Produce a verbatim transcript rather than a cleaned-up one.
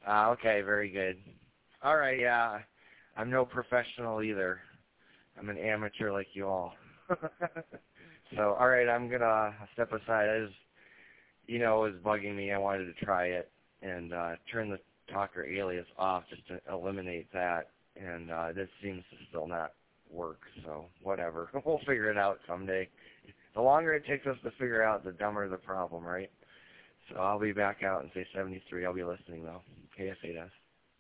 Ah, okay, very good. All right, yeah. I'm no professional either. I'm an amateur like you all. So, all right, I'm gonna step aside. I just, you know, it was bugging me. I wanted to try it and uh, turn the talker alias off just to eliminate that. And uh, this seems to still not work. So, whatever. We'll figure it out someday. The longer it takes us to figure out, the dumber the problem, right? So I'll be back out in say seventy-three. I'll be listening though. K S eight S.